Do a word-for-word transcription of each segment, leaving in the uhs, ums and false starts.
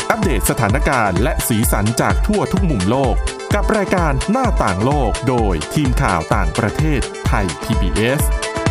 อัปเดตสถานการณ์และสีสันจากทั่วทุกมุมโลกกับรายการหน้าต่างโลกโดยทีมข่าวต่างประเทศไทย พี บี เอส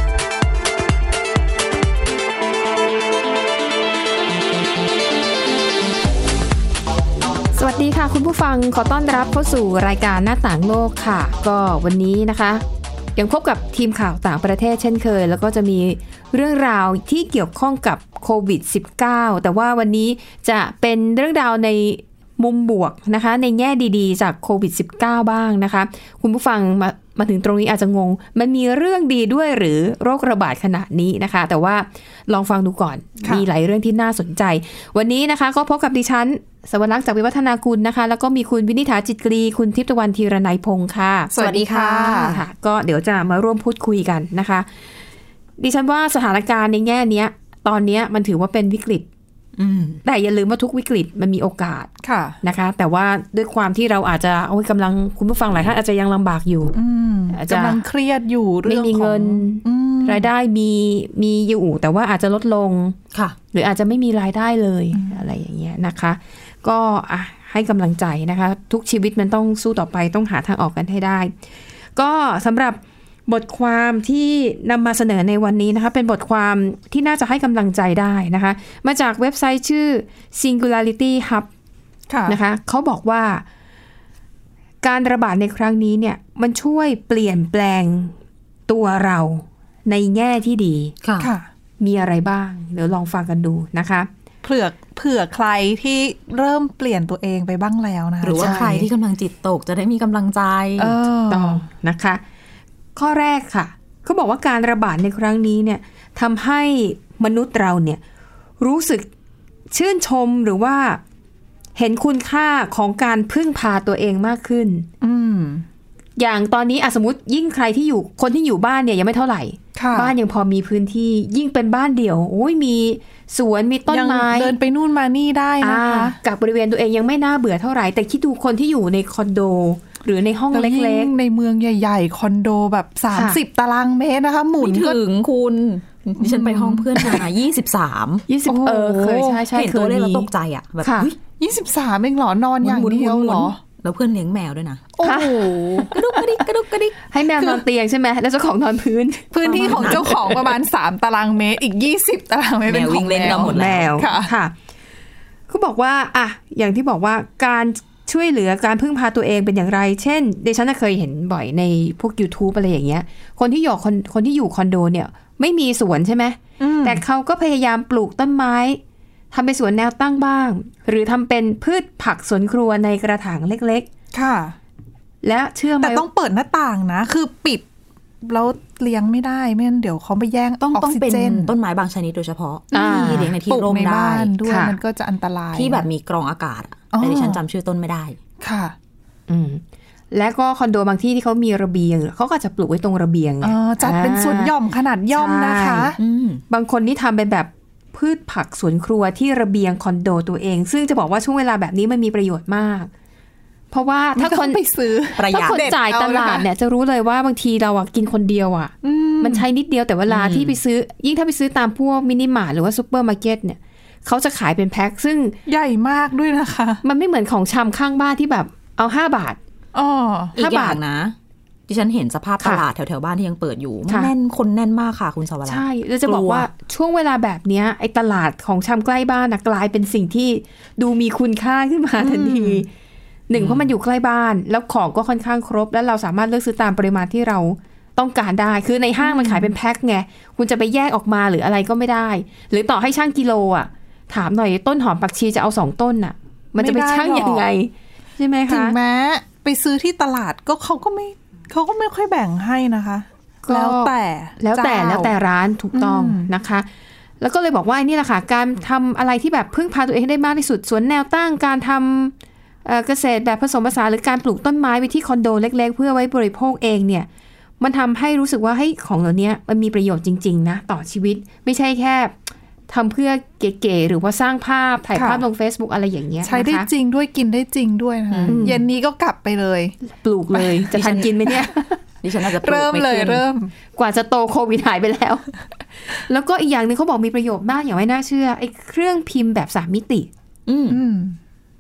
สวัสดีค่ะคุณผู้ฟังขอต้อนรับเข้าสู่รายการหน้าต่างโลกค่ะก็วันนี้นะคะยังพบกับทีมข่าวต่างประเทศเช่นเคยแล้วก็จะมีเรื่องราวที่เกี่ยวข้องกับโควิด สิบเก้า แต่ว่าวันนี้จะเป็นเรื่องราวในมุมบวกนะคะในแง่ดีๆจากโควิด สิบเก้า บ้างนะคะคุณผู้ฟังมามาถึงตรงนี้อาจจะงงมันมีเรื่องดีด้วยหรือโรคระบาดขนาดนี้นะคะแต่ว่าลองฟังดูก่อนมีหลายเรื่องที่น่าสนใจวันนี้นะคะก็พบกับดิฉันสวรรค์จากวิวัฒนาคุณนะคะแล้วก็มีคุณวินิษฐาจิตกรีคุณทิพย์ตะวันธีรนัยพงค์ค่ะสวัสดีค่ะค่ะก็เดี๋ยวจะมาร่วมพูดคุยกันนะคะดิฉันว่าสถานการณ์ในแง่นี้ตอนนี้มันถือว่าเป็นวิกฤตแต่อย่าลืมว่าทุกวิกฤตมันมีโอกาสนะคะแต่ว่าด้วยความที่เราอาจจะโอ้ยกำลังคุณผู้ฟังหลายท่านอาจจะยังลำบากอยู่กำลังเครียดอยู่เรื่องของไม่มีเงินรายได้มีมีอยู่แต่ว่าอาจจะลดลงหรืออาจจะไม่มีรายได้เลยอะไรอย่างเงี้ยนะคะก็อ่ะให้กำลังใจนะคะทุกชีวิตมันต้องสู้ต่อไปต้องหาทางออกกันให้ได้ก็สำหรับบทความที่นำมาเสนอในวันนี้นะคะเป็นบทความที่น่าจะให้กำลังใจได้นะคะมาจากเว็บไซต์ชื่อ Singularity Hub นะคะเขาบอกว่าการระบาดในครั้งนี้เนี่ยมันช่วยเปลี่ยนแปลงตัวเราในแง่ที่ดีมีอะไรบ้างเดี๋ยวลองฟังกันดูนะคะเผื่อเผื่อใครที่เริ่มเปลี่ยนตัวเองไปบ้างแล้วนะหรือว่าใครที่กำลังจิตตกจะได้มีกำลังใจต้องนะคะข้อแรกค่ะเขาบอกว่าการระบาดในครั้งนี้เนี่ยทำให้มนุษย์เราเนี่ยรู้สึกชื่นชมหรือว่าเห็นคุณค่าของการพึ่งพาตัวเองมากขึ้นอืมอย่างตอนนี้สมมติยิ่งใครที่อยู่คนที่อยู่บ้านเนี่ยยังไม่เท่าไหร่บ้านยังพอมีพื้นที่ยิ่งเป็นบ้านเดี่ยวโอ้ยมีสวนมีต้นไม้เดินไปนู่นมานี่ได้นะคะกับบริเวณตัวเองยังไม่น่าเบื่อเท่าไหร่แต่คิดดูคนที่อยู่ในคอนโดหรือในห้องเล็กๆในเมืองใหญ่ๆคอนโดแบบสามสิบตารางเมตรนะคะหมุนถึงคุณดิฉันไปห้องเพื่อนมายี่สิบสามยี่สิบเออเคยใช่ๆเห็นตัวเลขแล้วตกใจอ่ะแบบเฮ้ยยี่สิบสามเองเหรอนอนอย่างเดียวเหรอแล้วเพื่อนเลี้ยงแมวด้วยนะโอ้โหกระดุกกระดิกกระดุกกระดิกให้แมวนอนเตียงใช่ไหมแล้วเจ้าของนอนพื้นพื้นที่ของเจ้าของประมาณสามตารางเมตรอีกยี่สิบตารางเมตรเป็นของแมวหมดแล้วค่ะเขาบอกว่าอ่ะอย่างที่บอกว่าการช่วยเหลือการพึ่งพาตัวเองเป็นอย่างไรเช่นดิฉันเคยเห็นบ่อยในพวก YouTube อะไรอย่างเงี้ยคนที่อยู่คนคนที่อยู่คอนโดเนี่ยไม่มีสวนใช่ไหมแต่เขาก็พยายามปลูกต้นไม้ทำเป็นสวนแนวตั้งบ้างหรือทำเป็นพืชผักสวนครัวในกระถางเล็กๆค่ะและเชื่อไหมแต่ต้องเปิดหน้าต่างนะคือปิดแล้วเลี้ยงไม่ได้ไม่งั้นเดี๋ยวเขาไปแย่งออกซิเจนต้นไม้บางชนิดโดยเฉพาะที่เลี้ยงในที่ร่มได้ด้วยมันก็จะอันตรายที่แบบมีกรองอากาศแต่ดิฉันจำชื่อต้นไม่ได้ค่ะอืมและก็คอนโดบางที่ที่เขามีระเบียงเขาก็จะปลูกไว้ตรงระเบียงจัดเป็นสวนหย่อมขนาดย่อมนะคะบางคนนี่ทำเป็นแบบพืชผักสวนครัวที่ระเบียงคอนโดตัวเองซึ่งจะบอกว่าช่วงเวลาแบบนี้มันมีประโยชน์มากเพราะว่าถ้าคนไปซื้อถ้าคนจ่ายตลาดเนี่ยจะรู้เลยว่าบางทีเราอ่ะกินคนเดียวอ่ะมันใช้นิดเดียวแต่เวลาที่ไปซื้อยิ่งถ้าไปซื้อตามพวกมินิมาร์ทหรือว่าซุปเปอร์มาร์เก็ตเนี่ยเขาจะขายเป็นแพ็คซึ่งใหญ่มากด้วยนะคะมันไม่เหมือนของชำข้างบ้านที่แบบเอาห้าบาทอ๋ออีกอย่างนะดิฉันเห็นสภาพตลาดแถวๆบ้านที่ยังเปิดอยู่แน่นคนแน่นมากค่ะคุณสวรรค์ใช่เราจะบอกว่าช่วงเวลาแบบนี้ไอ้ตลาดของชำใกล้บ้านนะกลายเป็นสิ่งที่ดูมีคุณค่าขึ้นมาทันทีหนึ่งเพราะมันอยู่ใกล้บ้านแล้วของก็ค่อนข้างครบแล้วเราสามารถเลือกซื้อตามปริมาณที่เราต้องการได้คือในห้างมันขายเป็นแพ็คไงคุณจะไปแยกออกมาหรืออะไรก็ไม่ได้หรือต่อให้ช่างกิโลอ่ะถามหน่อยต้นหอมผักชีจะเอาสองต้นน่ะมันจะไปช่างยังไงใช่ไหมคะถึงแม้ไปซื้อที่ตลาดก็เขาก็ไม่เขาก็ไม่ค่อยแบ่งให้นะคะแล้วแต่แล้วแต่แล้วแต่ร้านถูกต้องนะคะแล้วก็เลยบอกว่านี่แหละค่ะการทำอะไรที่แบบพึ่งพาตัวเองได้มากที่สุดสวนแนวตั้งการทำเกษตรแบบผสมผสานหรือการปลูกต้นไม้ไว้ที่คอนโดเล็กๆเพื่อไว้บริโภคเองเนี่ยมันทำให้รู้สึกว่าให้ของเหล่านี้มันมีประโยชน์จริงๆนะต่อชีวิตไม่ใช่แค่ทำเพื่อเก๋ๆหรือว่าสร้างภาพถ่ายภาพลง Facebook อะไรอย่างเงี้ยใช้ได้จริงด้วยกินได้จริงด้วยนะคะเย็นนี้ก็กลับไปเลยปลูกเลยจะทันกินไหมเนี่ยดิฉันอาจจะเริ่มเลยเริ่มกว่าจะโตโควิดหายไปแล้วแล้วก็อีกอย่างนึงเขาบอกมีประโยชน์มากอย่างไม่น่าเชื่อไอ้เครื่องพิมพ์แบบสามมิติ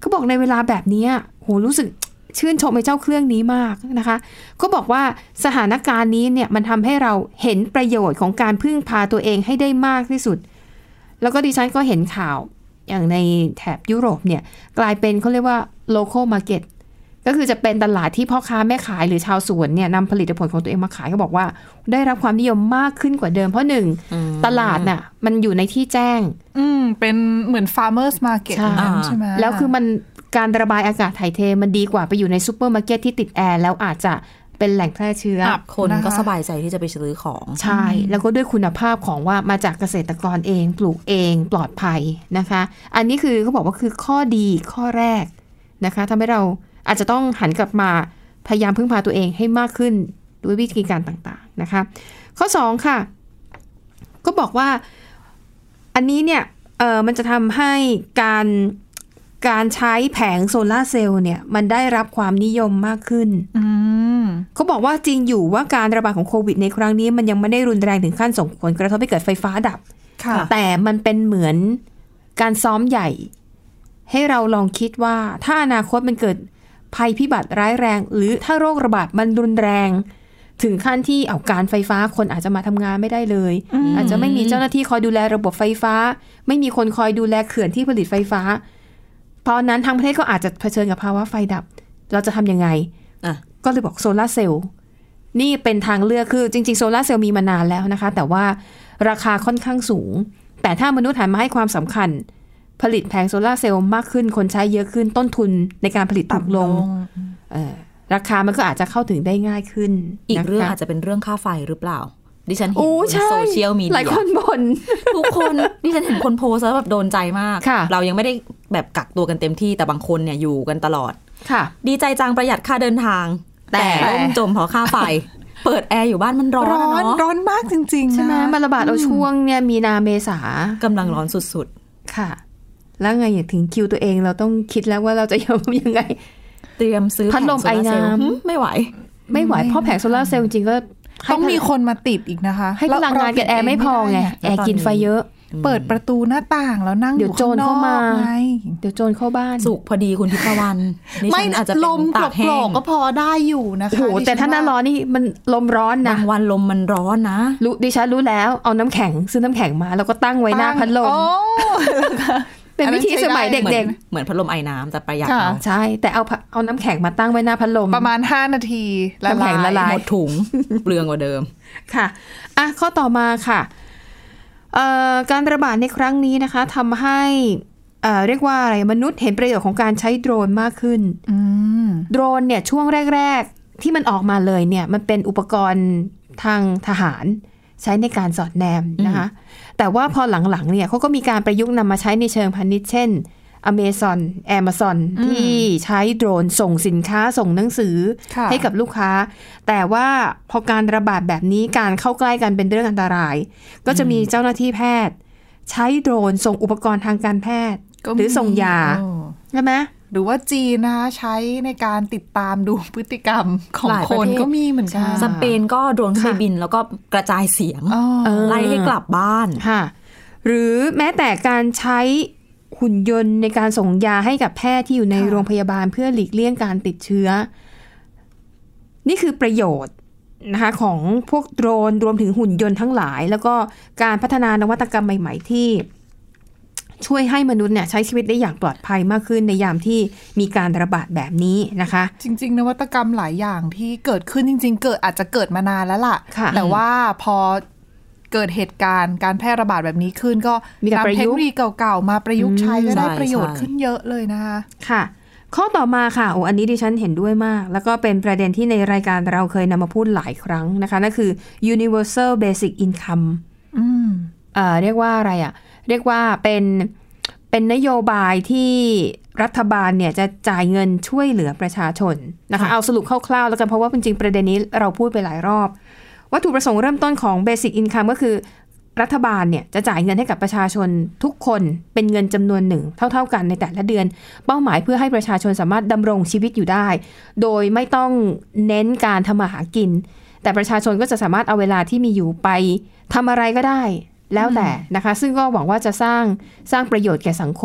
เขาบอกในเวลาแบบนี้โหรู้สึกชื่นชมไอ้เจ้าเครื่องนี้มากนะคะเขาบอกว่าสถานการณ์นี้เนี่ยมันทำให้เราเห็นประโยชน์ของการพึ่งพาตัวเองให้ได้มากที่สุดแล้วก็ดิฉันก็เห็นข่าวอย่างในแถบยุโรปเนี่ยกลายเป็นเขาเรียกว่า local market ก็คือจะเป็นตลาดที่พ่อค้าแม่ขายหรือชาวสวนเนี่ยนำผลิตผลของตัวเองมาขายเขาบอกว่าได้รับความนิยมมากขึ้นกว่าเดิมเพราะหนึ่งตลาดน่ะมันอยู่ในที่แจ้งอืมเป็นเหมือน farmers market นั้นใช่ไหมแล้วคือมันการระบายอากาศถ่ายเทมันดีกว่าไปอยู่ในซูเปอร์มาร์เก็ตที่ติดแอร์แล้วอาจจะเป็นแหล่งแพร่เชื้อคนก็สบายใจที่จะไปซื้อของใช่แล้วก็ด้วยคุณภาพของว่ามาจากเกษตรกรเองปลูกเองปลอดภัยนะคะอันนี้คือเขาบอกว่าคือข้อดีข้อแรกนะคะทำให้เราอาจจะต้องหันกลับมาพยายามพึ่งพาตัวเองให้มากขึ้นด้วยวิธีการต่างๆนะคะข้อสองค่ะก็บอกว่าอันนี้เนี่ยเออมันจะทำให้การการใช้แผงโซลาร์เซลล์เนี่ยมันได้รับความนิยมมากขึ้นเขาบอกว่าจริงอยู่ว่าการระบาดของโควิดในครั้งนี้มันยังไม่ได้รุนแรงถึงขั้นส่งผลกระทบให้เกิดไฟฟ้าดับแต่มันเป็นเหมือนการซ้อมใหญ่ให้เราลองคิดว่าถ้าอนาคตมันเกิดภัยพิบัติร้ายแรงหรือถ้าโรคระบาดมันรุนแรงถึงขั้นที่เอาการไฟฟ้าคนอาจจะมาทำงานไม่ได้เลย อ, อาจจะไม่มีเจ้าหน้าที่คอยดูแลระบบไฟฟ้าไม่มีคนคอยดูแลเขื่อนที่ผลิตไฟฟ้าตอนนั้นทางประเทศก็อาจจะเผชิญกับภาวะไฟดับเราจะทำยังไงก็เลยบอกโซลาร์เซลล์นี่เป็นทางเลือกคือจริงๆโซลาร์เซลล์มีมานานแล้วนะคะแต่ว่าราคาค่อนข้างสูงแต่ถ้ามนุษย์หันมาให้ความสำคัญผลิตแผงโซลาร์เซลล์มากขึ้นคนใช้เยอะขึ้นต้นทุนในการผลิตถูกลงราคามันก็อาจจะเข้าถึงได้ง่ายขึ้นอีกเรื่องอาจจะเป็นเรื่องค่าไฟหรือเปล่าดิฉันเห็นบนโซเชียลมีเดียหลายคนบ่นทุกคนดิฉันเห็นคนโพสแล้วแบบโดนใจมากเรายังไม่ได้แบบกักตัวกันเต็มที่แต่บางคนเนี่ยอยู่กันตลอดดีใจจังประหยัดค่าเดินทางแต่ร่มจมเพราะค่าไฟเปิดแอร์อยู่บ้านมันร้อนร้อนร้อนมากจริงๆใช่ไหมมันระบาดเอาช่วงเนี่ยมีนาเมษากำลังร้อนสุดๆค่ะแล้วไงถึงคิวตัวเองเราต้องคิดแล้วว่าเราจะทำยังไงเตรียมซื้อพัดลมไอน้ำไม่ไหวไม่ไหวเพราะแผงโซลาร์เซลล์จริงๆก็ต้องมีคนมาติดอีกนะคะให้พลังงานกับแอร์ไม่พอไงแอร์กินไฟเยอะเปิดประตูหน้าต่างแล้วนั่งอยู่ข้างนอกไงเดี๋ยวโจรเข้าบ้านสุกพอดีคุณทิพวรรณไม่อาจจะลมกรอกก็พอได้อยู่นะคะโอ้โหแต่ถ้าหน้าร้อนนี่มันลมร้อนนะบางวันลมมันร้อนนะรู้ดิฉันรู้แล้วเอาน้ำแข็งซื้อน้ำแข็งมาแล้วก็ตั้งไว้หน้าพัดลมเป็นวิธีสมัยเด็กๆเหมือนพัดลมไอ้น้ำแต่ประหยัดใช่แต่เอาเอาน้ำแข็งมาตั้งไว้หน้าพัดลมประมาณห้านาทีน้ำแข็งละลายหมดถุงเปลืองกว่าเดิมค่ะอ่ะข้อต่อมาค่ะการระบาดในครั้งนี้นะคะทำให้เรียกว่าอะไรมนุษย์เห็นประโยชน์ของการใช้โดรนมากขึ้นโดรนเนี่ยช่วงแรกๆที่มันออกมาเลยเนี่ยมันเป็นอุปกรณ์ทางทหารใช้ในการสอดแนมนะคะแต่ว่าพอหลังๆเนี่ยเขาก็มีการประยุกต์นำมาใช้ในเชิงพาณิชย์เช่น Amazon Amazon ที่ใช้โดรนส่งสินค้าส่งหนังสือให้กับลูกค้าแต่ว่าพอการระบาดแบบนี้การเข้าใกล้กันเป็นเรื่องอันตรายก็จะมีเจ้าหน้าที่แพทย์ใช้โดรนส่งอุปกรณ์ทางการแพทย์หรือส่งยาใช่ไหมหรือว่าจีนนะใช้ในการติดตามดูพฤติกรรมของคนก็มีเหมือนกันสเปนก็โดรนเครื่องบินแล้วก็กระจายเสียงไล่ให้กลับบ้านค่ะหรือแม้แต่การใช้หุ่นยนต์ในการส่งยาให้กับแพทย์ที่อยู่ในโรงพยาบาลเพื่อหลีกเลี่ยงการติดเชื้อนี่คือประโยชน์นะคะของพวกโดรนรวมถึงหุ่นยนต์ทั้งหลายแล้วก็การพัฒนานวัตกรรมใหม่ๆที่ช่วยให้มนุษย์เนี่ยใช้ชีวิตได้อย่างปลอดภัยมากขึ้นในยามที่มีการระบาดแบบนี้นะคะจริงๆนวัตกรรมหลายอย่างที่เกิดขึ้นจริงๆเกิดอาจจะเกิดมานานแล้วล่ะแต่ว่าพอเกิดเหตุการณ์การแพร่ระบาดแบบนี้ขึ้นก็นำเทคโนโลยีเก่าๆมาประยุกต์ใช้ก็ได้ประโยชน์ขึ้นเยอะเลยนะคะค่ะข้อต่อมาค่ะโอ้อันนี้ดิฉันเห็นด้วยมากแล้วก็เป็นประเด็นที่ในรายการเราเคยนำมาพูดหลายครั้งนะคะนั่นคือ universal basic income อืมเอ่อเรียกว่าอะไรอ่ะเรียกว่าเป็นเป็นนโยบายที่รัฐบาลเนี่ยจะจ่ายเงินช่วยเหลือประชาชนนะคะเอาสรุปคร่าวๆแล้วกันเพราะว่าจริงๆประเด็นนี้เราพูดไปหลายรอบวัตถุประสงค์เริ่มต้นของ Basic Income ก็คือรัฐบาลเนี่ยจะจ่ายเงินให้กับประชาชนทุกคนเป็นเงินจำนวนหนึ่งเท่าๆกันในแต่ละเดือนเป้าหมายเพื่อให้ประชาชนสามารถดำรงชีวิตอยู่ได้โดยไม่ต้องเน้นการทำมาหากินแต่ประชาชนก็จะสามารถเอาเวลาที่มีอยู่ไปทำอะไรก็ได้แล้วแต่นะคะซึ่งก็หวังว่าจะสร้างสร้างประโยชน์แก่สังคม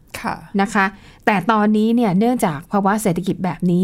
นะคะแต่ตอนนี้เนี่ยเนื่องจากภาวะเศรษฐกิจแบบนี้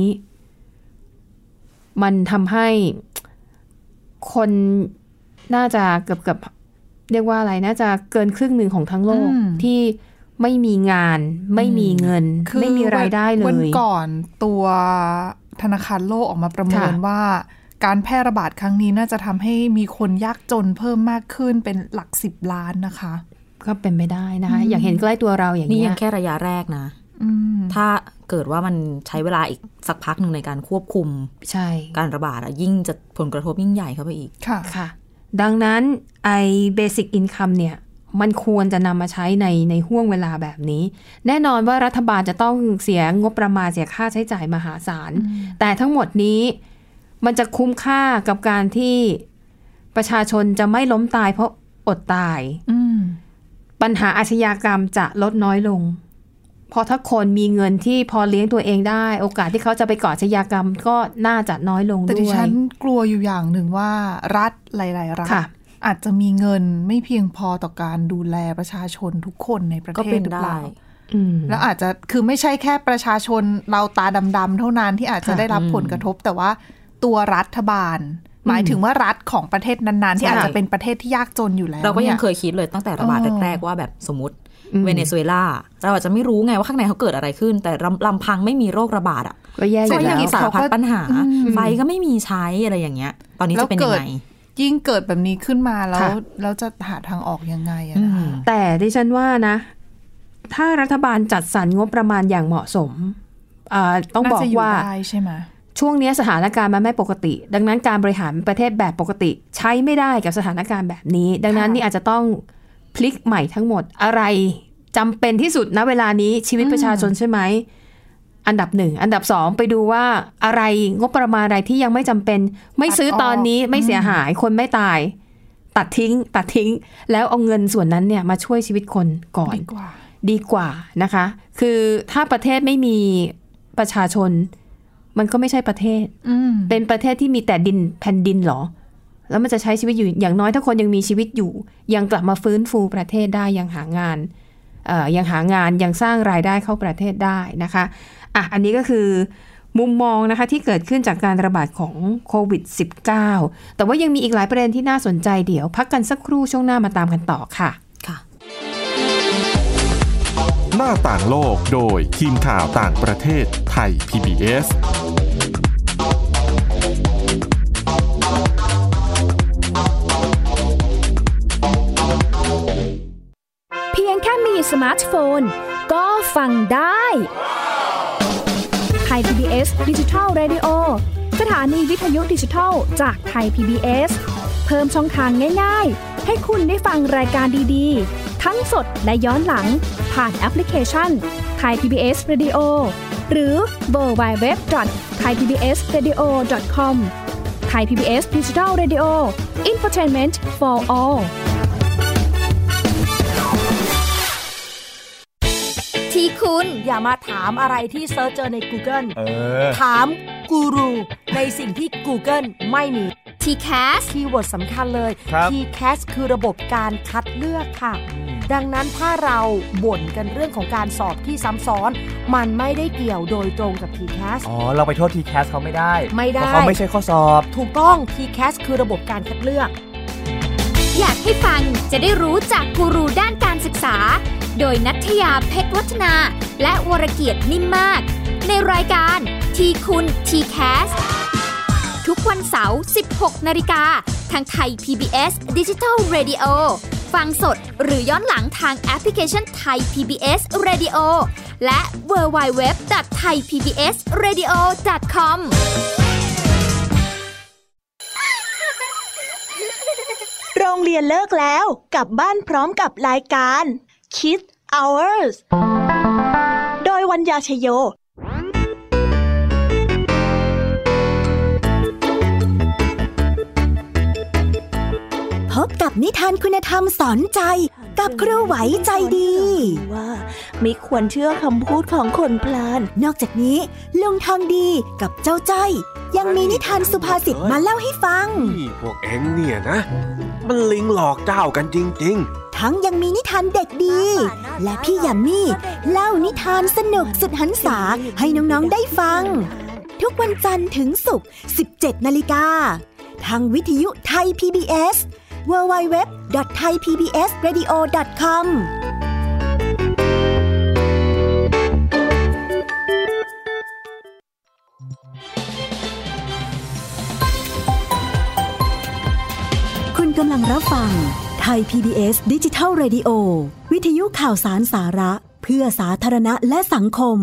มันทำให้คนน่าจะเกือบเกือบเรียกว่าอะไรน่าจะเกินครึ่งหนึ่งของทั้งโลกที่ไม่มีงานไม่มีเงินไม่มีรายได้เลยวันก่อนตัวธนาคารโลกออกมาประเมินว่าการแพร่ระบาดครั้งนี้น่าจะทำให้มีคนยากจนเพิ่มมากขึ้นเป็นหลักสิบล้านนะคะก็เป็นไปได้นะคะอย่างเห็นใกล้ตัวเราอย่างนี้นี่ยังแค่ระยะแรกนะถ้าเกิดว่ามันใช้เวลาอีกสักพักหนึ่งในการควบคุมใช่การระบาดยิ่งจะผลกระทบยิ่งใหญ่เข้าไปอีกค่ะค่ะดังนั้นไอ้ basic income เนี่ยมันควรจะนำมาใช้ในในห่วงเวลาแบบนี้แน่นอนว่ารัฐบาลจะต้องเสียงบประมาณเสียค่าใช้จ่ายมหาศาลแต่ทั้งหมดนี้มันจะคุ้มค่ากับการที่ประชาชนจะไม่ล้มตายเพราะอดตายปัญหาอาชญากรรมจะลดน้อยลงเพราะถ้าคนมีเงินที่พอเลี้ยงตัวเองได้โอกาสที่เขาจะไปก่ออาชญากรรมก็น่าจะน้อยลงด้วยแต่ดิฉันกลัวอยู่อย่างหนึ่งว่ารัฐหลายๆรัฐอาจจะมีเงินไม่เพียงพอต่อการดูแลประชาชนทุกคนในประเทศหรือเปล่าแล้วอาจจะคือไม่ใช่แค่ประชาชนเราตาดำๆเท่านั้นที่อาจจะได้รับผลกระทบแต่ว่าตัวรัฐบาลหมายถึงว่ารัฐของประเทศนั้นๆที่อาจจะเป็นประเทศที่ยากจนอยู่แล้วเราก็ยังเคยคิดเลยตั้งแต่ระบาดแรกๆว่าแบบสมมติเวเนซุเอลาเราอาจจะไม่รู้ไงว่าข้างในเขาเกิดอะไรขึ้นแต่ลำพังไม่มีโรคระบาดอ่ะก็แย่อยู่แล้วสารพัดปัญหาไฟก็ไม่มีใช้อะไรอย่างเงี้ยตอนนี้จะเป็นยังไงยิ่งเกิดแบบนี้ขึ้นมาแล้วแล้วจะหาทางออกยังไงอะนะคะแต่ดิฉันว่านะถ้ารัฐบาลจัดสรรงบประมาณอย่างเหมาะสมต้องบอกว่าใช่ไหมช่วงนี้สถานการณ์มันไม่ปกติดังนั้นการบริหารประเทศแบบปกติใช้ไม่ได้กับสถานการณ์แบบนี้ดังนั้นนี่อาจจะต้องพลิกใหม่ทั้งหมดอะไรจำเป็นที่สุดณเวลานี้ชีวิตประชาชนใช่ไหมอันดับหนึ่งอันดับสองไปดูว่าอะไรงบประมาณอะไรที่ยังไม่จำเป็นไม่ซื้อตอนนี้ไม่เสียหายคนไม่ตายตัดทิ้งตัดทิ้งแล้วเอาเงินส่วนนั้นเนี่ยมาช่วยชีวิตคนก่อนดีกว่าดีกว่านะคะคือถ้าประเทศไม่มีประชาชนมันก็ไม่ใช่ประเทศเป็นประเทศที่มีแต่ดินแผ่นดินหรอแล้วมันจะใช้ชีวิตอยู่อย่างน้อยถ้าคนยังมีชีวิตอยู่ยังกลับมาฟื้นฟูประเทศได้ยังหางานเอ่อยังหางานยังสร้างรายได้เข้าประเทศได้นะคะอ่ะอันนี้ก็คือมุมมองนะคะที่เกิดขึ้นจากการระบาดของโควิด สิบเก้า แต่ว่ายังมีอีกหลายประเด็นที่น่าสนใจเดี๋ยวพักกันสักครู่ช่วงหน้ามาตามกันต่อค่ะค่ะหน้าต่างโลกโดยทีมข่าวต่างประเทศไทย พี บี เอสเพียงแค่มีสมาร์ทโฟนก็ฟังได้ไทย พี บี เอส Digital Radio สถานีวิทยุดิจิทัลจากไทย พี บี เอส เพิ่มช่องทางง่ายๆให้คุณได้ฟังรายการดีๆทั้งสดและย้อนหลังผ่านแอปพลิเคชัน Thai พี บี เอส Radio หรือ ดับเบิลยู ดับเบิลยู ดับเบิลยู ดอท ไทย พี บี เอส เรดิโอ ดอท คอม Thai พี บี เอส Digital Radio Infotainment for all ที่คุณอย่ามาถามอะไรที่เซิร์ชเจอใน Google เออถามกูรูในสิ่งที่ Google ไม่มี ที แคส คีย์เวิร์ดสำคัญเลย ที แคส คือระบบการคัดเลือกค่ะดังนั้นถ้าเราบ่นกันเรื่องของการสอบที่ซ้ำซ้อนมันไม่ได้เกี่ยวโดยตรงกับ ที แคสอ๋อเราไปโทษ ที แคส เขาไม่ได้ไม่ได้เพราะเขาไม่ใช่ข้อสอบถูกต้อง ที แคส คือระบบการคัดเลือกอยากให้ฟังจะได้รู้จากกูรูด้านการศึกษาโดยณัฐยาเพชรวัฒนาและวรเกียรตินิ่มมากในรายการทีคุณ ที แคส ทุกวันเสาร์ สิบหกนาฬิกาทางไทย พี บี เอส Digital Radio ฟังสดหรือย้อนหลังทางแอปพลิเคชันไทย พี บี เอส Radio และ ดับเบิลยู ดับเบิลยู ดับเบิลยู ดอท ไทย พี บี เอส เรดิโอ ดอท คอมโรงเรียนเลิกแล้วกลับบ้านพร้อมกับรายการ Kids Hours โดยวัญญาชโยพบกับนิทานคุณธรรมสอนใจกับครูไหวใจดีว่าไม่ควรเชื่อคำพูดของคนพลานนอกจากนี้ลุงทองดีกับเจ้าจ้อยยังมีนิทานสุภาษิตมาเล่าให้ฟังพวกเอ็งเนี่ยนะมันลิงหลอกเจ้ากันจริงๆทั้งยังมีนิทานเด็กดีและพี่ยามีเล่านิทานสนุกสุดหรรษาให้น้องๆได้ฟังทุกวันจันทร์ถึงศุกร์ สิบเจ็ดนาฬิกาทางวิทยุไทย พี บี เอส ดับเบิลยู ดับเบิลยู ดับเบิลยู ดอท ไทย พี บี เอส เรดิโอ ดอท คอมคุณกำลังรับฟังไทย พี บี เอส Digital Radio วิทยุข่าวสารสาระเพื่อสาธารณะและสังคม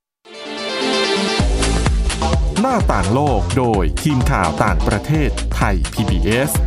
หน้าต่างโลกโดยทีมข่าวต่างประเทศไทย พี บี เอส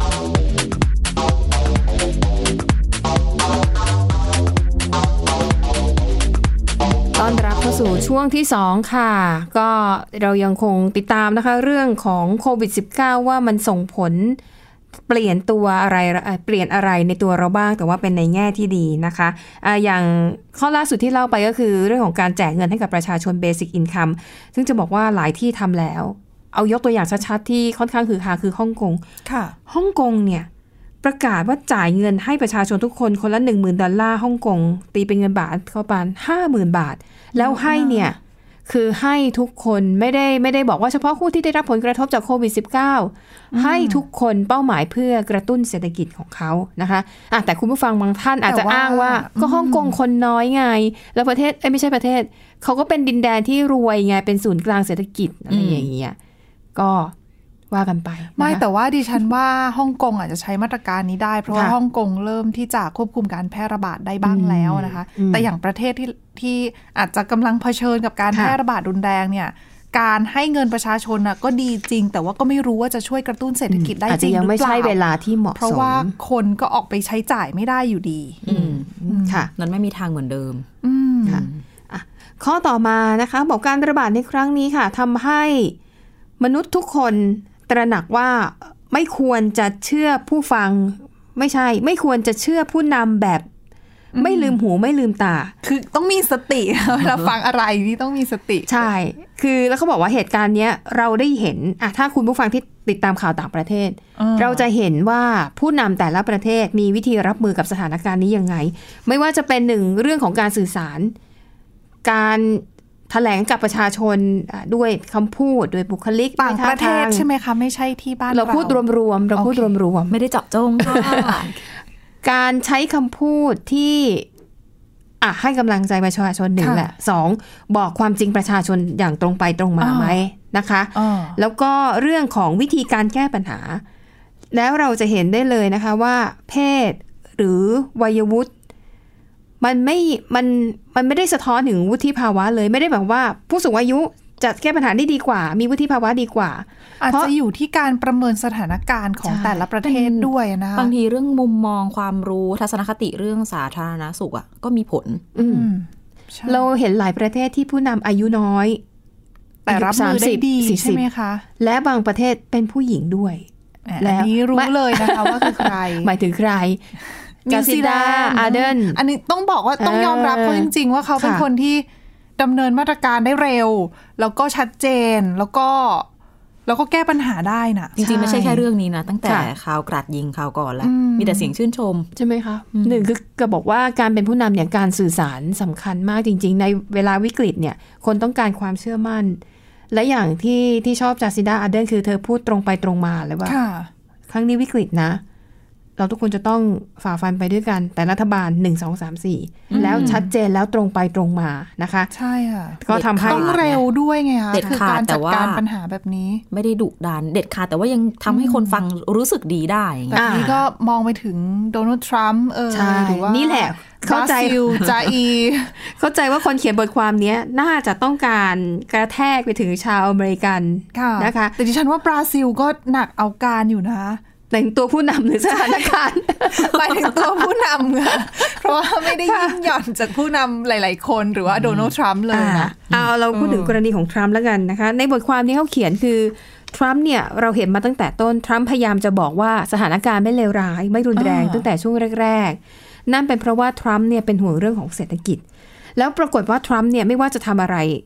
ต้อนรับเข้าสู่ช่วงที่สองค่ะก็เรายังคงติดตามนะคะเรื่องของโควิด สิบเก้า ว่ามันส่งผลเปลี่ยนตัวอะไรเปลี่ยนอะไรในตัวเราบ้างแต่ว่าเป็นในแง่ที่ดีนะคะอ่าอย่างข้อล่าสุดที่เล่าไปก็คือเรื่องของการแจกเงินให้กับประชาชน Basic Income ซึ่งจะบอกว่าหลายที่ทำแล้วเอายกตัวอย่างชัดๆที่ค่อนข้างคือฮาคือฮ่องกงค่ะฮ่องกงเนี่ยประกาศว่าจ่ายเงินให้ประชาชนทุกคนคนละ หนึ่งหมื่น ดอลลาร์ฮ่องกงตีเป็นเงินบาทเข้าไป ห้าหมื่น บาทแล้วให้เนี่ยคือให้ทุกคนไม่ได้ไม่ได้บอกว่าเฉพาะผู้ที่ได้รับผลกระทบจากโควิด สิบเก้า ให้ทุกคนเป้าหมายเพื่อกระตุ้นเศรษฐกิจของเขานะคะอ่ะแต่คุณผู้ฟังบางท่านอาจจะอ้างว่าก็ฮ่องกงคนน้อยไงแล้วประเทศเอ้ยไม่ใช่ประเทศเขาก็เป็นดินแดนที่รวยไงเป็นศูนย์กลางเศรษฐกิจอะไรอย่างเงี้ยก็ว่ากันไปไม่แต่ว่าดิฉันว่าฮ่องกงอาจจะใช้มาตรการนี้ได้เพราะว่าฮ่องกงเริ่มที่จะควบคุมการแพร่ระบาดได้บ้างแล้วนะคะแต่อย่างประเทศที่ที่อาจจะกำลังเผชิญกับการแพร่ระบาดรุนแรงเนี่ยการให้เงินประชาชนน่ะก็ดีจริงแต่ว่าก็ไม่รู้ว่าจะช่วยกระตุ้นเศรษฐกิจได้จริงหรือเปล่าอาจจะยังไม่ใช่เวลาที่เหมาะสมเพราะว่าคนก็ออกไปใช้จ่ายไม่ได้อยู่ดีค่ะนั้นไม่มีทางเหมือนเดิมค่ะข้อต่อมานะคะบอกการระบาดในครั้งนี้ค่ะทำให้มนุษย์ทุกคนตระหนักว่าไม่ควรจะเชื่อผู้ฟังไม่ใช่ไม่ควรจะเชื่อผู้นำแบบไม่ลืมหูไม่ลืมตาคือต้องมีสติเวลาฟังอะไรนี่ต้องมีสติใช่คือแล้วเขาบอกว่าเหตุการณ์นี้เราได้เห็นอะถ้าคุณผู้ฟังที่ติดตามข่าวต่างประเทศเราจะเห็นว่าผู้นำแต่ละประเทศมีวิธีรับมือกับสถานการณ์นี้ยังไงไม่ว่าจะเป็นหนึ่งเรื่องของการสื่อสารการแถลงกับประชาชนด้วยคำพูดด้วยบุคลิกต่างประเทศใช่ไหมคะไม่ใช่ที่บ้านเราพูดรวมๆเราพูดรวมๆไม่ได้เจาะจงค่ะการใช้คำพูดที่อ่ะให้กำลังใจประชาชนหนึ่งแหละสองบอกความจริงประชาชนอย่างตรงไปตรงมาไหมนะคะแล้วก็เรื่องของวิธีการแก้ปัญหาแล้วเราจะเห็นได้เลยนะคะว่าเพศหรือวัยวุฒิมันไม่มันมันไม่ได้สะท้อนถึงวุฒิภาวะเลยไม่ได้แบบว่าผู้สูงอายุจะแก้ปัญหาได้ดีกว่ามีวุฒิภาวะดีกว่าอาจจะอยู่ที่การประเมินสถานการณ์ของแต่ละประเทศด้วยนะบางทีเรื่องมุมมองความรู้ทัศนคติเรื่องสาธารณสุขอ่ะก็มีผลเราเห็นหลายประเทศที่ผู้นำอายุน้อยแต่รับมือได้ดีใช่ไหมคะและบางประเทศเป็นผู้หญิงด้วยแล้วนี้รู้เลยนะคะว่าคือใครหมายถึงใครนิวซีแลนด์อาร์เดนอันนี้ต้องบอกว่าต้องยอมรับเขาจริงๆว่าเขาเป็นคนที่ดำเนินมาตรการได้เร็วแล้วก็ชัดเจนแล้วก็แล้วก็แก้ปัญหาได้นะจริงๆไม่ใช่แค่เรื่องนี้นะตั้งแต่ข่าวกราดยิงข่าวก่อนแล้วมีแต่เสียงชื่นชมใช่ไหมคะหนึ่งคือก็บอกว่าการเป็นผู้นำเนี่ยการสื่อสารสำคัญมากจริงๆในเวลาวิกฤตเนี่ยคนต้องการความเชื่อมั่นและอย่างที่ที่ชอบจาซินดาอาร์เดนคือเธอพูดตรงไปตรงมาเลยว่าครั้งนี้วิกฤตนะเราทุกคนจะต้องฝ่าฟันไปด้วยกันแต่รัฐบาลหนึ่ง สอง สาม สี่แล้วชัดเจนแล้วตรงไปตรงมานะคะใช่ค่ะก็ทำให้ต้องเร็วด้วยไงคะคือการจัดการปัญหาแบบนี้ไม่ได้ดุดันเด็ดขาดแต่ว่ายังทำให้คนฟังรู้สึกดีได้แบบนี้ก็มองไปถึงโดนัลด์ทรัมป์เออหรือว่านี่แหละเข้าใจจาอีเข้าใจว่าคนเขียนบทความนี้น่าจะต้องการกระแทกไปถึงชาวอเมริกันนะคะแต่ดิฉันว่าบราซิลก็หนักเอาการอยู่นะหมายถึงตัวผู้นำหรือสถานการณ์หมายถึงตัวผู้นำค่ะเพราะว่าไม่ได้ยิ่งหย่อนจากผู้นำหลายๆคนหรือว่าโดนัลด์ทรัมป์เลยนะเอาเราพูดถึงกรณีของทรัมป์แล้วกันนะคะในบทความที่เขาเขียนคือทรัมป์เนี่ยเราเห็นมาตั้งแต่ต้นทรัมป์พยายามจะบอกว่าสถานการณ์ไม่เลวร้ายไม่รุนแรงตั้งแต่ช่วงแรกๆนั่นเป็นเพราะว่าทรัมป์เนี่ยเป็นห่วงเรื่องของเศรษฐกิจแล้วปรากฏว่าทรัมป์เนี่ยไม่ว่าจะทำอะไร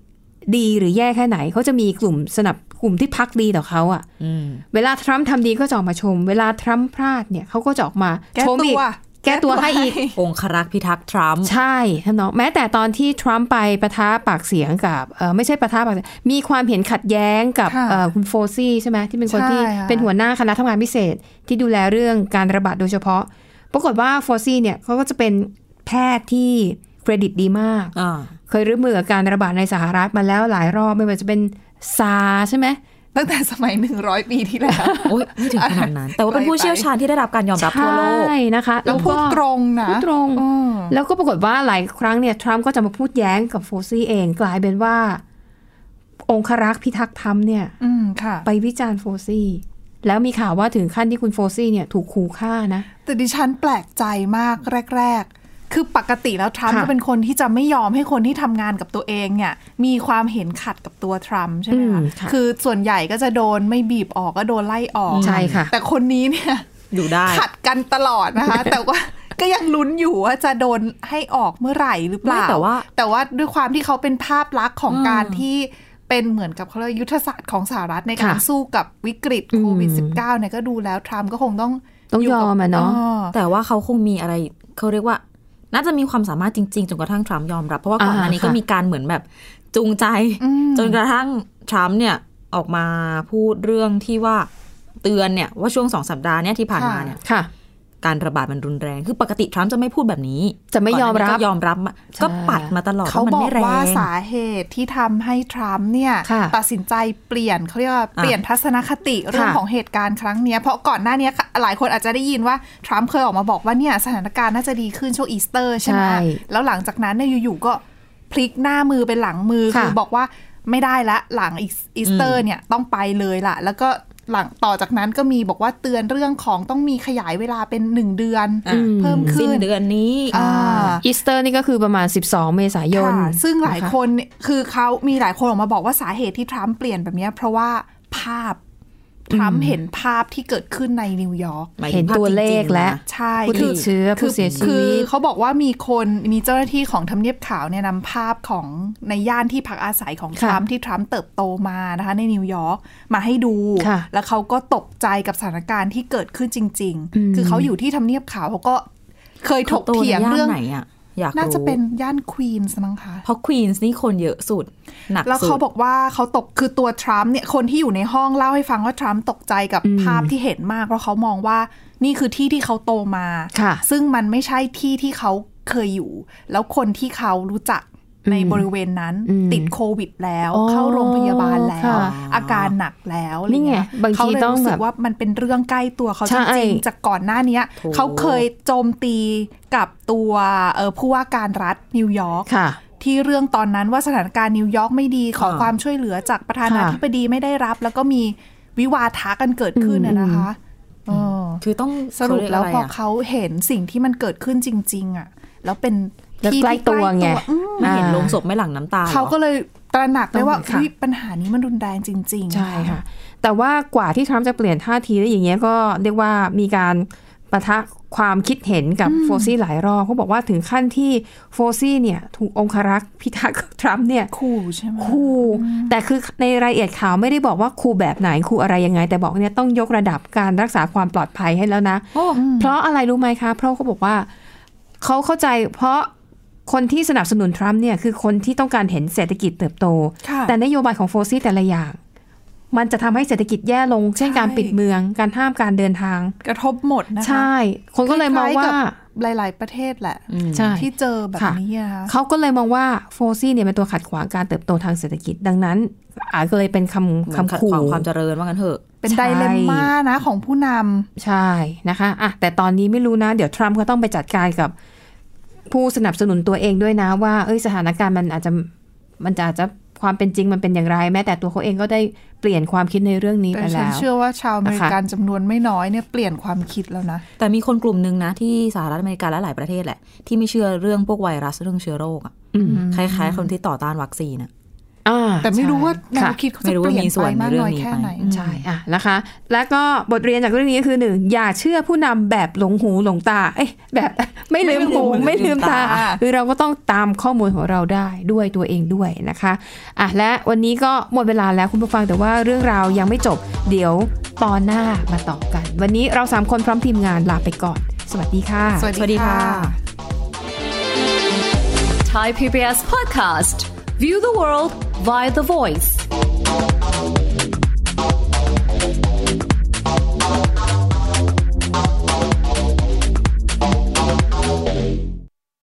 ดีหรือแย่แค่ไหนเขาจะมีกลุ่มสนับกลุ่มที่พักดีต่อเขาอ่ะเวลาทรัมป์ทำดีก็จะออกมาชมเวลาทรัมป์พลาดเนี่ยเขาก็จะออกมาชมอีกแก้ตัวให้อีกองครักษ์พิทักษ์ทรัมป์ใช่เนาะแม้แต่ตอนที่ทรัมป์ไปปะทะปากเสียงกับเออไม่ใช่ปะทะปากมีความเห็นขัดแย้งกับเออคุณโฟซี่ใช่ไหมที่เป็นคนที่เป็นหัวหน้าคณะทำงานพิเศษที่ดูแลเรื่องการระบาดโดยเฉพาะปรากฏว่าโฟซี่เนี่ยเขาก็จะเป็นแพทย์ที่เครดิตดีมากเคยร่วมมือกับการระบาดในสหรัฐมาแล้วหลายรอบไม่ว่าจะเป็นซาใช่ไหมตั้งแต่สมัยหนึ่งร้อยปีที่แล้วโอ๊ยไม่ถึงขนาดนั้นแต่ว่าเป็นผู้เชี่ยวชาญที่ได้รับการยอมรับทั่วโลกใช่นะคะแล้วพูดตรงนะพูดตรงแล้วก็ปรากฏว่าหลายครั้งเนี่ยทรัมป์ก็จะมาพูดแย้งกับโฟซี่เองกลายเป็นว่าองครักษ์พิทักษ์ธรรมเนี่ยไปวิจารณ์โฟซี่แล้วมีข่าวว่าถึงขั้นที่คุณโฟซี่เนี่ยถูกขู่ฆ่านะแต่ดิฉันแปลกใจมากแรกๆคือปกติแล้วทรัมป์ก็เป็นคนที่จะไม่ยอมให้คนที่ทำงานกับตัวเองเนี่ยมีความเห็นขัดกับตัวทรัมป์ใช่ไหมคะคือส่วนใหญ่ก็จะโดนไม่บีบออกก็โดนไล่ออกใช่ค่ะแต่คนนี้เนี่ยอยู่ได้ขัดกันตลอดนะคะแต่ว่าก็ยังลุ้นอยู่ว่าจะโดนให้ออกเมื่อไหร่หรือเปล่าแต่ว่าแต่ว่าด้วยความที่เขาเป็นภาพลักษณ์ของการที่เป็นเหมือนกับเขาเรียกยุทธศาสตร์ของสหรัฐในการสู้กับวิกฤตโควิด สิบเก้า เนี่ยก็ดูแล้วทรัมป์ก็คงต้องต้องยอมอ่ะเนาะแต่ว่าเขาคงมีอะไรเขาเรียกว่าน่าจะมีความสามารถจริงๆจนกระทั่งทรัมป์ยอมรับเพราะว่าก่อนหน้านี้ก็มีการเหมือนแบบจูงใจจนกระทั่งทรัมป์เนี่ยออกมาพูดเรื่องที่ว่าเตือนเนี่ยว่าช่วงสองสัปดาห์เนี่ยที่ผ่านมาเนี่ยการระบาดมันรุนแรงคือปกติทรัมป์จะไม่พูดแบบนี้จะไม่ยอมรับยอมรับก็ปัดมาตลอดเขาบอกว่าสาเหตุที่ทำให้ทรัมป์เนี่ยตัดสินใจเปลี่ยนเขาเรียกว่าเปลี่ยนทัศนคติเรื่องของเหตุการณ์ครั้งนี้เพราะก่อนหน้านี้หลายคนอาจจะได้ยินว่าทรัมป์เคยออกมาบอกว่าเนี่ยสถานการณ์น่าจะดีขึ้นช่วงอีสเตอร์ใช่ไหมแล้วหลังจากนั้นเนี่ยอยู่ๆก็พลิกหน้ามือเป็นหลังมือคือบอกว่าไม่ได้ละหลังอีสเตอร์เนี่ยต้องไปเลยล่ะแล้วก็หลังต่อจากนั้นก็มีบอกว่าเตือนเรื่องของต้องมีขยายเวลาเป็นหนึ่งเดือนเพิ่มขึ้นสิ้นเดือนนี้อีสเตอร์นี่ก็คือประมาณสิบสองเมษายนซึ่งหลายคนคือเขามีหลายคนออกมาบอกว่าสาเหตุที่ทรัมป์เปลี่ยนแบบนี้เพราะว่าภาพทรัมป์เห็นภาพที่เกิดขึ้นในนิวยอร์กเห็นตัวเลขและใช่ผู้ติดเชื้อผู้เสียชีวิตคือเขาบอกว่ามีคนมีเจ้าหน้าที่ของทำเนียบขาวเนี่ยนำภาพของในย่านที่พักอาศัยของทรัมป์ที่ทรัมป์เติบโตมานะคะในนิวยอร์กมาให้ดูแล้วเขาก็ตกใจกับสถานการณ์ที่เกิดขึ้นจริงๆคือเขาอยู่ที่ทำเนียบขาวเขาก็เคยถกเถียงเรื่องไหนอ่ะน่าจะเป็นย่านควีนส์มั้งคะเพราะควีนส์นี่คนเยอะสุดหนักสุดแล้วเขาบอกว่าเขาตกคือตัวทรัมป์เนี่ยคนที่อยู่ในห้องเล่าให้ฟังว่าทรัมป์ตกใจกับภาพที่เห็นมากเพราะเขามองว่านี่คือที่ที่เขาโตมาซึ่งมันไม่ใช่ที่ที่เขาเคยอยู่แล้วคนที่เขารู้จักในบริเวณนั้นติดโควิดแล้วเข้าโรงพยาบาลแล้วอาการหนักแล้วนี่ไงบางทีต้องรู้สึกว่ามันเป็นเรื่องใกล้ตัวเขาจริงๆจากก่อนหน้านี้เขาเคยโจมตีกับตัวผู้ว่าการรัฐนิวยอร์กที่เรื่องตอนนั้นว่าสถานการณ์นิวยอร์กไม่ดีขอความช่วยเหลือจากประธานาธิบดีไม่ได้รับแล้วก็มีวิวาทะกันเกิดขึ้นนะคะคือต้องสรุปแล้วพอเขาเห็นสิ่งที่มันเกิดขึ้นจริงๆอ่ะแล้วเป็นที่ใกล้ตัวไงไม่เห็นลงศพไม่หลั่งน้ำตาเขาก็เลยตระหนักเลยว่าปัญหานี้มันรุนแรงจริงๆใช่ค่ะแต่ว่ากว่าที่ทรัมป์จะเปลี่ยนท่าทีได้อย่างเงี้ยก็เรียกว่ามีการปะทะความคิดเห็นกับโฟซี่หลายรอบเขาบอกว่าถึงขั้นที่โฟซี่เนี่ยถูกองครักษ์พิทักษ์ทรัมป์เนี่ยขู่ใช่ไหมขู่แต่คือในรายละเอียดข่าวไม่ได้บอกว่าขู่แบบไหนขู่อะไรยังไงแต่บอกเนี่ยต้องยกระดับการรักษาความปลอดภัยให้แล้วนะเพราะอะไรรู้ไหมคะเพราะเขาบอกว่าเขาเข้าใจเพราะคนที่สนับสนุนทรัมป์เนี่ยคือคนที่ต้องการเห็นเศรษฐกิจเติบโตแต่นโยบายของโฟซี่แต่ละอย่างมันจะทำให้เศรษฐกิจแย่ลงเช่นการปิดเมืองการห้ามการเดินทางกระทบหมดนะคะใช่คนก็เลยมองว่าหลายๆประเทศแหละที่เจอแบบนี้นะคะเขาก็เลยมองว่าโฟซี่เนี่ยเป็นตัวขัดขวางการเติบโตทางเศรษฐกิจดังนั้นอาจจะเลยเป็นคำคำขู่ความเจริญว่างั้นเถอะเป็นไดเลมม่านะของผู้นำใช่นะคะอ่ะแต่ตอนนี้ไม่รู้นะเดี๋ยวทรัมป์ก็ต้องไปจัดการกับผู้สนับสนุนตัวเองด้วยนะว่าเอ้ยสถานการณ์มันอาจจะมันจะอาจจะความเป็นจริงมันเป็นอย่างไรแม้แต่ตัวเขาเองก็ได้เปลี่ยนความคิดในเรื่องนี้ไปแล้วแต่ฉันเชื่อว่าชาวอเมริกันจำนวนไม่น้อยเนี่ยเปลี่ยนความคิดแล้วนะแต่มีคนกลุ่มนึงนะที่สหรัฐอเมริกาและหลายประเทศแหละที่ไม่เชื่อเรื่องพวกไวรัสเรื่องเชื้อโรคอ่ะคล้ายๆคนที่ต่อต้านวัคซีนอ่ะแต่ไม่รู้ว่าแนวคิดเขาจะเปลี่ยนไปมากน้อยแค่ไหนใช่อ่ะนะคะแล้วก็บทเรียนจากเรื่องนี้ก็คือหนึ่งอย่าเชื่อผู้นำแบบหลงหูหลงตาเอ้ยแบบไม่ลืมหูไม่ลืมตาคือเราก็ต้องตามข้อมูลของเราได้ด้วยตัวเองด้วยนะคะอ่ะและวันนี้ก็หมดเวลาแล้วคุณผู้ฟังแต่ว่าเรื่องราวยังไม่จบเดี๋ยวตอนหน้ามาต่อกันวันนี้เราสามคนพร้อมทีมงานลาไปก่อนสวัสดีค่ะสวัสดีค่ะ Thai พี บี เอส Podcast View the world via the voice